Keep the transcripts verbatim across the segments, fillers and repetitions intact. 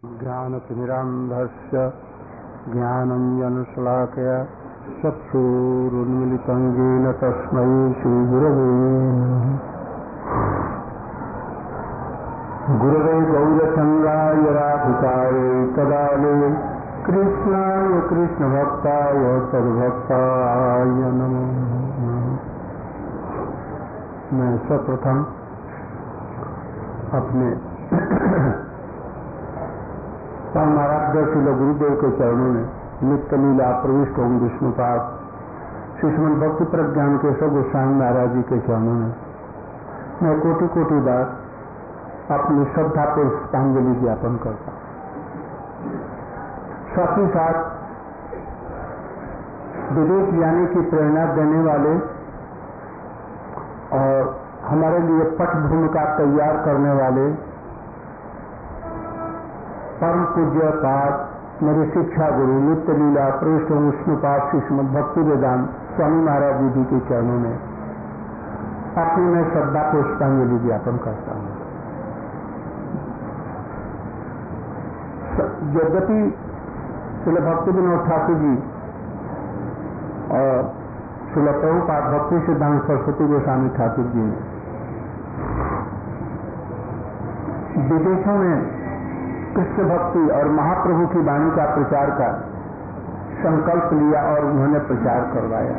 ज्ञानतिमिरान्धस्य ज्ञानञ्जनशलाकया चक्षुरुन्मिलितं येन तस्मै श्रीगुरवे गुरवे गौरचन्द्राय राधिकाय तदाले कृष्णाय कृष्णभक्ताय तद्भक्ताय नमो। मैं सर्वप्रथम अपने परमाराध्य श्रील गुरुदेव के चरणों में नित्य लीला प्रविष्ट ओम विष्णुपाद श्रीमद भक्ति प्रज्ञान के सब गोस्वामी महाराज जी के चरणों में मैं कोटि कोटि बार अपनी श्रद्धा पर पुष्पांजलि ज्ञापन करता हूँ। साथ ही साथ विदेश जाने की प्रेरणा देने वाले और हमारे लिए पटभूमिका तैयार करने वाले परम पूज्य पाद मेरे शिक्षा गुरु नित्य लीला प्रविष्ट विष्णुपाद श्रीमद भक्ति वेदांत स्वामी महाराज जी के चरणों में अपनी मैं श्रद्धा पुष्पांजलि ज्ञापन करता हूँ। यद्यपि श्रील भक्ति विनोद ठाकुर जी और श्रील प्रभुपाद भक्ति सिद्धांत सरस्वती गोस्वामी ठाकुर जी ने विदेशों में कृष्ण भक्ति और महाप्रभु की वाणी का प्रचार का संकल्प लिया और उन्होंने प्रचार करवाया।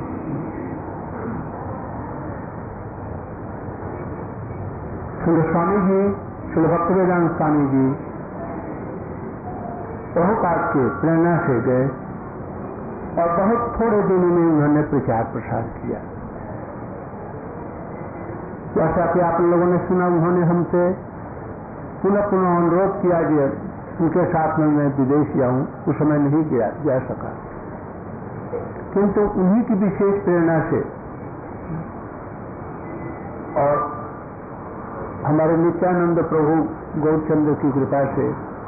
श्री स्वामी जी श्री भक्तिवेदांत स्वामी जी प्रभुपाद के प्रेरणा से गए और बहुत थोड़े दिनों में उन्होंने प्रचार प्रसार किया। जैसा कि आप लोगों ने सुना, उन्होंने हमसे पुनः पुनः अनुरोध किया कि उनके साथ में मैं विदेश जाऊं। उस समय नहीं गया जा सका, किंतु उन्हीं की विशेष प्रेरणा से और हमारे नित्यानंद प्रभु गौरचंद्र की कृपा से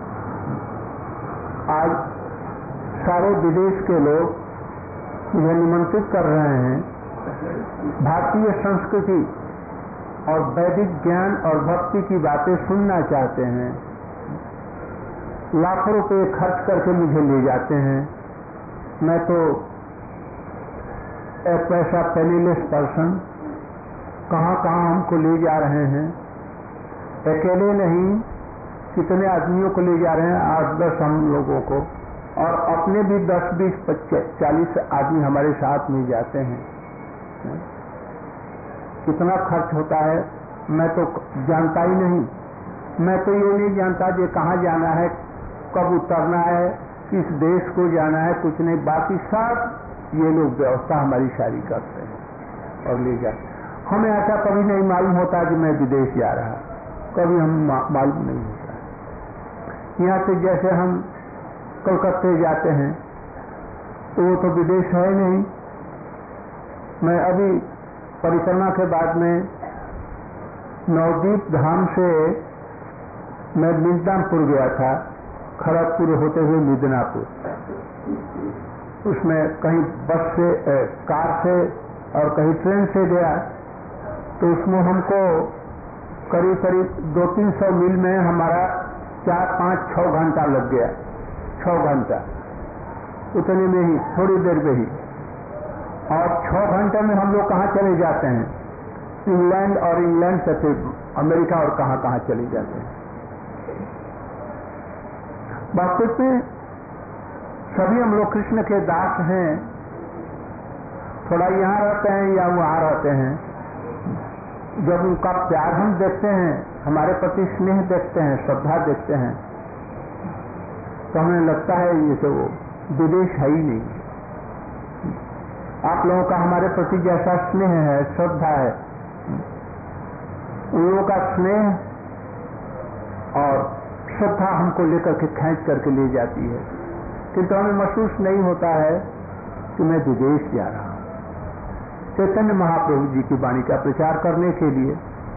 आज सारे विदेश के लोग मुझे निमंत्रित कर रहे हैं। भारतीय संस्कृति और वैदिक ज्ञान और भक्ति की बातें सुनना चाहते हैं। लाखों रुपए खर्च करके मुझे ले जाते हैं। मैं तो एक पैसा पेनीलेस पर्सन, कहाँ कहाँ हमको ले जा रहे हैं। अकेले नहीं, कितने आदमियों को ले जा रहे हैं, आठ दस हम लोगों को, और अपने भी दस बीस पच्चीस चालीस आदमी हमारे साथ में जाते हैं। कितना खर्च होता है मैं तो जानता ही नहीं। मैं तो ये नहीं जानता कि कहाँ जाना है, कब उतरना है, किस देश को जाना है, कुछ नहीं। बाकी सब ये लोग व्यवस्था हमारी सारी करते हैं और ले जाते। हमें ऐसा कभी नहीं मालूम होता कि मैं विदेश जा रहा, कभी हम मालूम नहीं होता। यहाँ से जैसे हम कलकत्ते जाते हैं तो वो तो विदेश है नहीं। मैं अभी परिक्रमा के बाद में नवदीप धाम से मैं मिदनापुर गया था, खड़गपुर होते हुए मिदनापुर। उसमें कहीं बस से ए, कार से और कहीं ट्रेन से गया, तो उसमें हमको करीब करीब दो तीन सौ मील में हमारा चार पाँच छः घंटा लग गया। छः घंटा उतने में ही, थोड़ी देर में ही। और छः घंटे में हम लोग कहाँ चले जाते हैं, इंग्लैंड, और इंग्लैंड से फिर अमेरिका और कहाँ कहाँ चले जाते हैं। वास्तव में सभी हम लोग कृष्ण के दास हैं। थोड़ा यहाँ रहते हैं या वहाँ रहते हैं, जब उनका प्यार हम देखते हैं, हमारे प्रति स्नेह देखते हैं, श्रद्धा देखते हैं, तो हमें लगता है ये तो वो विदेश है ही नहीं। आप लोगों का हमारे प्रति जैसा स्नेह है, श्रद्धा है, उन लोगों का स्नेह और श्रद्धा हमको लेकर के खींच करके ले जाती है, किंतु हमें महसूस नहीं होता है कि मैं विदेश जा रहा हूँ। चैतन्य महाप्रभु जी की वाणी का प्रचार करने के लिए,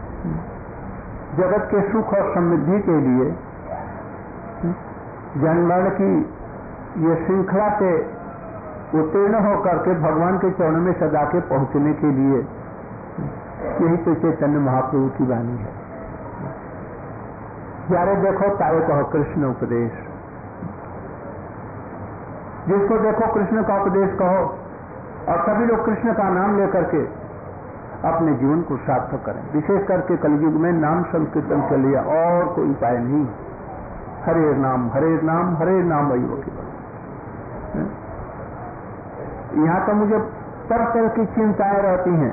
जगत के सुख और समृद्धि के लिए, जन्म की ये श्रृंखला से उत्तीर्ण होकर के भगवान के चरणों में सदा के पहुंचने के लिए, यही तो चैतन्य महाप्रभु की वाणी है। प्यारे देखो तारे कहो कृष्ण उपदेश, जिसको देखो कृष्ण का उपदेश कहो, और सभी लोग कृष्ण का नाम लेकर के अपने जीवन को सार्थक करें। विशेष करके कलयुग में नाम संकीर्तन के लिए और कोई उपाय नहीं। हरे नाम हरे नाम हरे नाम वही होगी। यहाँ तो मुझे तरह तरह की चिंताएं रहती हैं,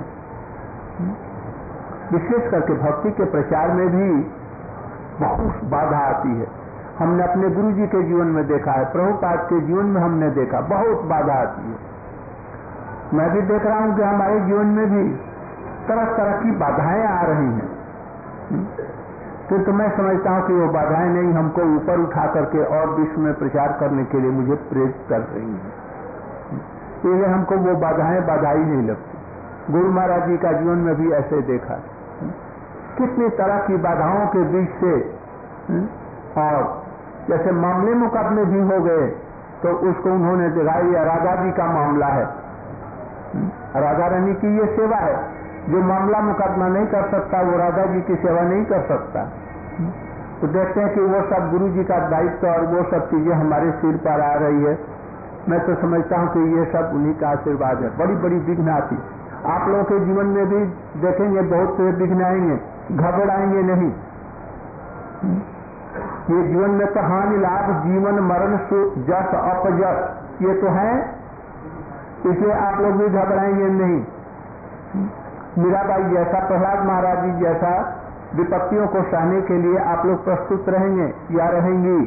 विशेष करके भक्ति के प्रचार में भी बहुत बाधा आती है। हमने अपने गुरु जी के जीवन में देखा है, प्रभुपाद के जीवन में हमने देखा बहुत बाधा आती है। मैं भी देख रहा हूं कि हमारे जीवन में भी तरह तरह की बाधाएं आ रही हैं, किंतु मैं समझता हूं कि वो बाधाएं नहीं, हमको ऊपर उठा करके और विश्व में प्रचार करने के लिए मुझे प्रेरित कर रही हैं। इसलिए हमको वो बाधाएं बाधा ही नहीं लगती। गुरु महाराज जी का जीवन में भी ऐसे देखा, कितनी तरह की बाधाओं के बीच से, और जैसे मामले मुकदमे भी हो गए तो उसको उन्होंने देखा। ये राधा जी का मामला है, राधा रानी की ये सेवा है। जो मामला मुकदमा नहीं कर सकता वो राधा जी की सेवा नहीं कर सकता। तो देखते हैं कि वो सब गुरु जी का दायित्व और वो सब चीजें हमारे सिर पर आ रही है। मैं तो समझता हूं कि ये सब उन्हीं का आशीर्वाद है। बड़ी बड़ी विघ्न आती, आप लोगों के जीवन में भी देखेंगे बहुत से विघ्न आएंगे, घबराएंगे नहीं। ये जीवन में तो हानि लाभ जीवन मरण सुख जस अपजस ये तो है, इसलिए आप लोग भी घबराएंगे नहीं। मीराबाई जैसा, प्रहलाद महाराज जी जैसा विपत्तियों को सहने के लिए आप लोग प्रस्तुत रहेंगे या रहेंगी।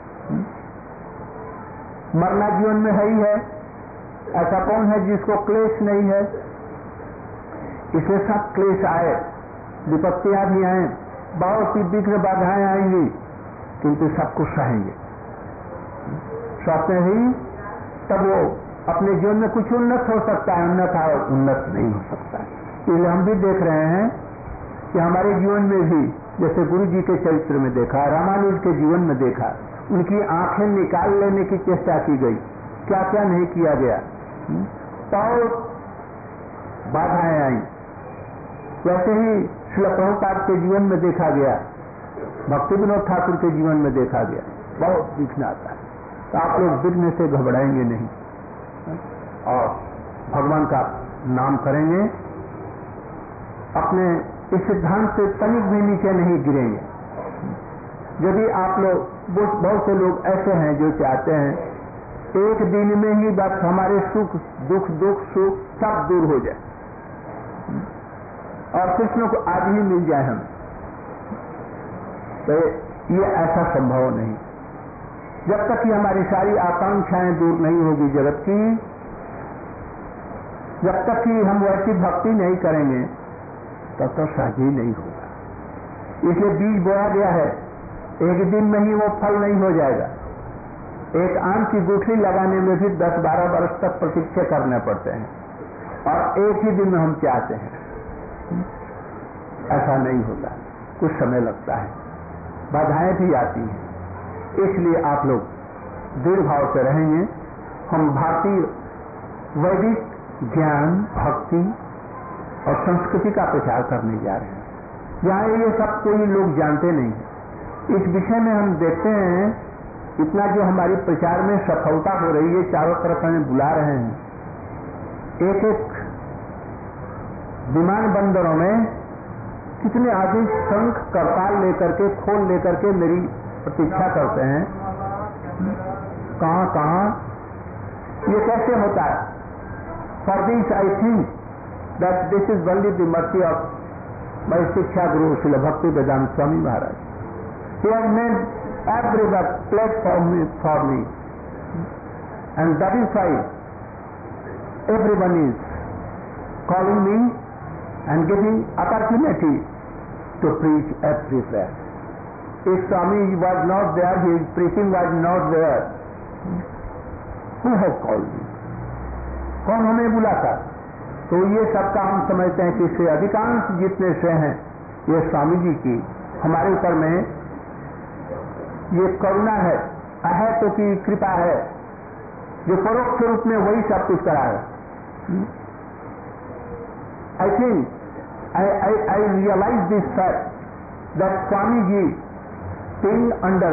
मरना जीवन में है ही है, ऐसा कौन है जिसको क्लेश नहीं है। इसलिए सब क्लेश आए, विपत्तियां भी आए, बहुत सी विघ्न बाधाएं आएंगी, किंतु सबको सहेंगे। सहते ही तब वो अपने जीवन में कुछ उन्नत हो सकता है, अन्यथा उन्नत नहीं हो सकता है। इसलिए हम भी देख रहे हैं कि हमारे जीवन में भी जैसे गुरु जी के चरित्र में देखा, रामानुज के जीवन में देखा, उनकी आंखें निकाल लेने की चेष्टा की गई, क्या क्या नहीं किया गया, बहुत बाधाएं आई। वैसे ही श्रील प्रभुपाद के जीवन में देखा गया, भक्ति विनोद ठाकुर के जीवन में देखा गया, बहुत विघ्न आता है। तो आप लोग विघ्न से घबराएंगे नहीं और भगवान का नाम करेंगे, अपने इस सिद्धांत से तनिक भी नीचे नहीं गिरेंगे। यदि आप लोग, बहुत से लोग ऐसे हैं जो चाहते हैं एक दिन में ही बस हमारे सुख दुख दुख सुख सब दूर हो जाए और कृष्ण को आज ही मिल जाए हम, तो ये ऐसा संभव नहीं। जब तक कि हमारी सारी आकांक्षाएं दूर नहीं होगी जगत की, जब तक कि हम वैसी भक्ति नहीं करेंगे तब तो साझी नहीं होगा। इसलिए बीज बोया गया है, एक दिन में ही वो फल नहीं हो जाएगा। एक आम की गुठली लगाने में भी दस बारह वर्ष तक प्रतीक्षा करने पड़ते हैं, और एक ही दिन में हम चाहते हैं, ऐसा नहीं होता, कुछ समय लगता है, बाधाएं भी आती हैं। इसलिए आप लोग दृढ़ भाव से रहेंगे। हम भारतीय वैदिक ज्ञान भक्ति और संस्कृति का प्रचार करने जा रहे हैं, जहाँ ये सब कोई लोग जानते नहीं। इस विषय में हम देखते हैं इतना जो हमारी प्रचार में सफलता हो रही है, चारों तरफ हमें बुला रहे हैं। एक एक विमान बंदरों में कितने आदमी शंख करताल लेकर के खोल लेकर के मेरी प्रतीक्षा करते हैं, कहां कहां ये कैसे होता है? For this I think that this is only the mercy of my शिक्षा गुरु श्रील भक्ति वेदांत Swami Maharaj. He has made every platform for me, and that is why everyone is calling me and giving opportunity to preach everywhere. If Swami was not there, his preaching was not there, who has called me? कौन हमें बुलाता? तो ये सबका हम समझते हैं कि इससे अधिकांश जितने से हैं ये स्वामी जी की हमारे ऊपर में ये करुणा है, अहैतु की कृपा है, जो परोक्ष रूप में वही सब कुछ करा है। I think I, I, I realize this fact that Swami ji pinned under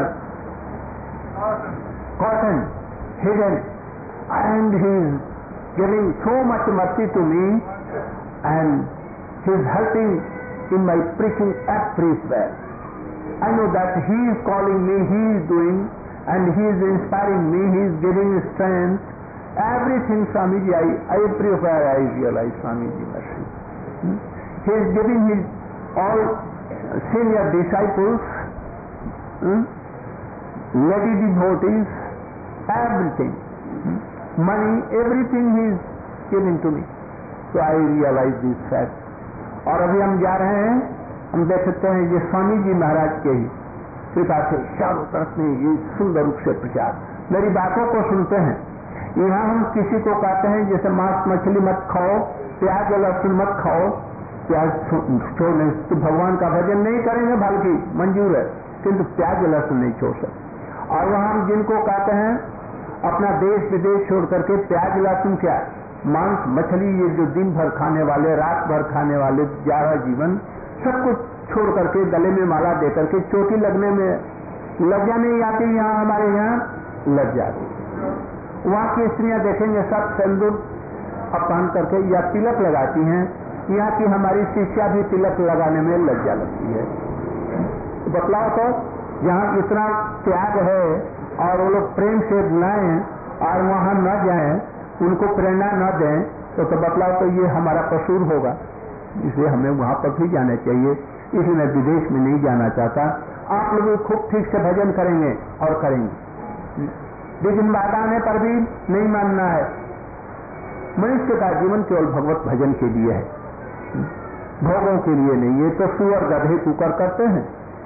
cotton, hidden, and he is giving so much mercy to me, and he is helping in my preaching everywhere. I know that he is calling me, he is doing, and he is inspiring me, he is giving strength. Everything, Swamiji, I, I everywhere I realize Swamiji mercy. Hmm? He is giving his all senior disciples, hmm? lady devotees, everything, hmm? money, everything he is giving to me. So I realize this fact. और अभी हम जा रहे हैं, हम देख सकते हैं ये स्वामी जी महाराज के ही कृपा से चारों तरफ में ये सुंदर रूप से प्रचार, मेरी बातों को सुनते हैं। यहाँ हम किसी को कहते हैं जैसे मांस मछली मत खाओ, प्याज और लहसुन मत खाओ, प्याज छोड़ने तो भगवान का भजन नहीं करेंगे, बल्कि मंजूर है, किंतु प्याज और लहसुन नहीं छोड़ सकते। और वहाँ हम जिनको कहते हैं अपना देश विदेश छोड़ करके प्याज लहसुन क्या मांस मछली ये जो दिन भर खाने वाले, रात भर खाने वाले, ज्यादा जीवन सब कुछ छोड़ करके गले में माला दे करके चोटी लगने में लज्जा नहीं आती, यहाँ हमारे यहाँ लग जाती। वहाँ की स्त्रियां देखेंगे सब सिंदूर अपहन करके या तिलक लगाती हैं, यहाँ की हमारी शिष्या भी तिलक लगाने में लज्जा लगती है। बतलाओ तो जहाँ इतना त्याग है और वो लोग प्रेम से बुलाएं और वहाँ न जाएं, उनको प्रेरणा न दें, तो, तो बतलाओ तो ये हमारा कसूर होगा। इसलिए हमें वहाँ पर भी जाना चाहिए। इसलिए मैं विदेश में नहीं जाना चाहता। आप लोग खूब ठीक से भजन करेंगे और करेंगे, लेकिन बात आने पर भी नहीं मानना है। मनुष्य का जीवन केवल भगवत भजन के लिए है, भोगों के लिए नहीं। ये तो सुअर गधे कुकर करते हैं।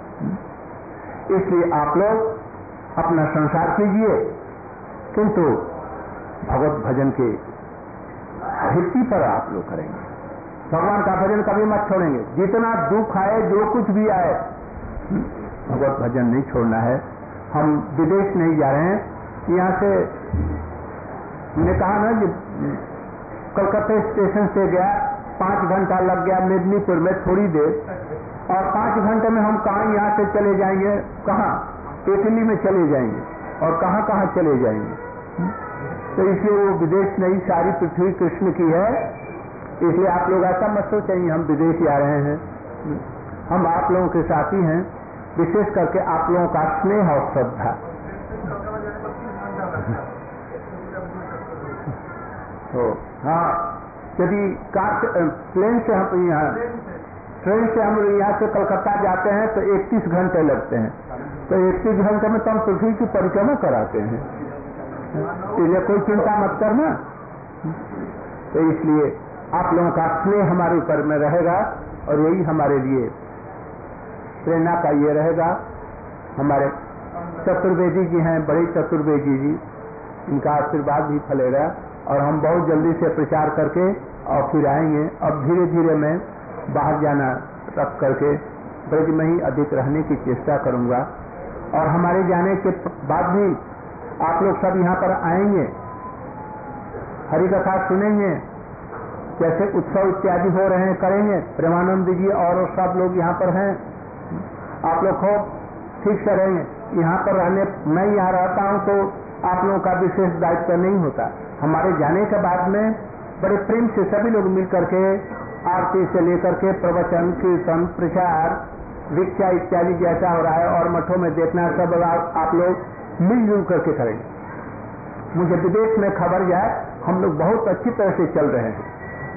इसलिए आप लोग अपना संसार कीजिए, किंतु भगवत भजन के भित्ति पर आप लोग करेंगे। भगवान का भजन कभी मत छोड़ेंगे, जितना दुख आए, जो कुछ भी आए, भगवत भजन नहीं छोड़ना है। हम विदेश नहीं जा रहे हैं। यहाँ से हमने कहा ना कि कलकत्ता स्टेशन से गया, पांच घंटा लग गया मेदिनीपुर में थोड़ी देर, और पांच घंटे में हम कहाँ यहाँ से चले जाएंगे, कहाँ इटली में चले जाएंगे और कहाँ कहाँ चले जाएंगे। तो इसलिए वो विदेश नहीं, सारी पृथ्वी कृष्ण की है। इसलिए आप लोग ऐसा मत सोचेंगे हम विदेश जा रहे हैं। हम आप लोगों के साथी हैं, विशेष करके आप लोगों का स्नेह और श्रद्धा। तो हाँ, यदि कार प्लेन से हम यहाँ ट्रेन से हम यहाँ से कलकत्ता जाते हैं तो इकतीस घंटे लगते हैं, तो इकतीस घंटे में तो हम पृथ्वी की परिक्रमा कराते हैं। इसलिए कोई चिंता मत करना। तो इसलिए आप लोगों का स्नेह हमारे ऊपर में रहेगा और यही हमारे लिए प्रेरणा का ये रहेगा। हमारे चतुर्वेदी जी हैं, बड़े चतुर्वेदी जी, इनका आशीर्वाद भी फलेगा और हम बहुत जल्दी से प्रचार करके और फिर आएंगे। अब धीरे धीरे मैं बाहर जाना रख करके ब्रज में ही अधिक रहने की चेष्टा करूंगा। और हमारे जाने के बाद भी आप लोग सब यहाँ पर आएंगे, हरि कथा सुनेंगे, जैसे उत्सव इत्यादि हो रहे हैं करेंगे। प्रेमानंद जी और सब लोग यहाँ पर हैं। आप लोग हो ठीक से रहेंगे। यहाँ पर रहने, मैं यहाँ रहता हूँ तो आप लोगों का विशेष दायित्व नहीं होता। हमारे जाने के बाद में बड़े प्रेम से सभी लोग मिल करके आरती से लेकर के प्रवचन, कीर्तन, प्रचार, दीक्षा इत्यादि जैसा हो रहा है और मठों में देखना, सब आप लोग मिलजुल करके करेंगे। मुझे विदेश में खबर जाए, हम लोग बहुत अच्छी तरह से चल रहे हैं।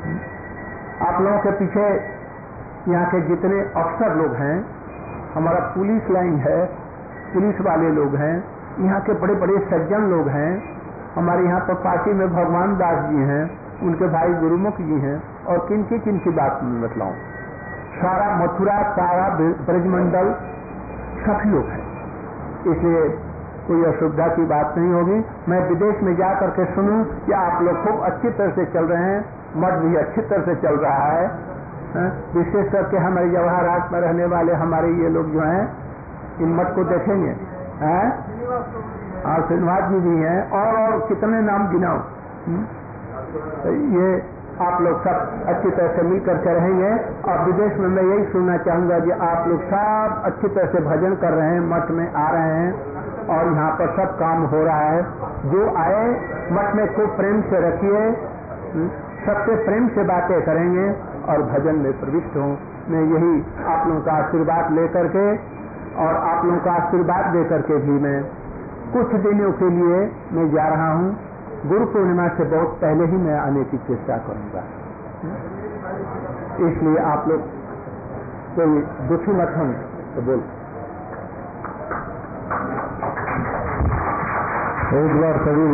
आप लोगों के पीछे यहाँ के जितने अफसर लोग हैं, हमारा पुलिस लाइन है, पुलिस वाले लोग हैं, यहाँ के बड़े बड़े सज्जन लोग हैं। हमारे यहाँ पर पार्टी में भगवान दास जी हैं, उनके भाई गुरुमुख जी हैं, और किन की किन की बात में बतलाऊं, सारा मथुरा, सारा ब्रजमंडल सभी लोग हैं। इसलिए कोई असुविधा की बात नहीं होगी। मैं विदेश में जा करके सुनूं कि आप लोग खूब अच्छी तरह से चल रहे हैं, मठ भी अच्छी तरह से चल रहा है। विशेष करके हमारे जवाहरात में रहने वाले हमारे ये लोग जो हैं, इन मठ को देखेंगे, और श्रीनिवास जी भी हैं, और, और कितने नाम गिनाओ। तो ये आप लोग सब अच्छी तरह से मिल करके रहेंगे। और विदेश में मैं यही सुनना चाहूँगा कि आप लोग सब अच्छी तरह से भजन कर रहे हैं, मठ में आ रहे हैं और यहाँ पर सब काम हो रहा है। जो आए मठ में खूब प्रेम से रखिए, सबसे प्रेम से बातें करेंगे और भजन में प्रविष्ट हों। मैं यही आप लोगों का आशीर्वाद लेकर के और आप लोगों का आशीर्वाद देकर के भी मैं कुछ दिनों के लिए मैं जा रहा हूँ। गुरु पूर्णिमा से बहुत पहले ही मैं आने की चेष्टा करूंगा, इसलिए आप लोग कोई दुखी मत हों। तो बोल एक बार सभी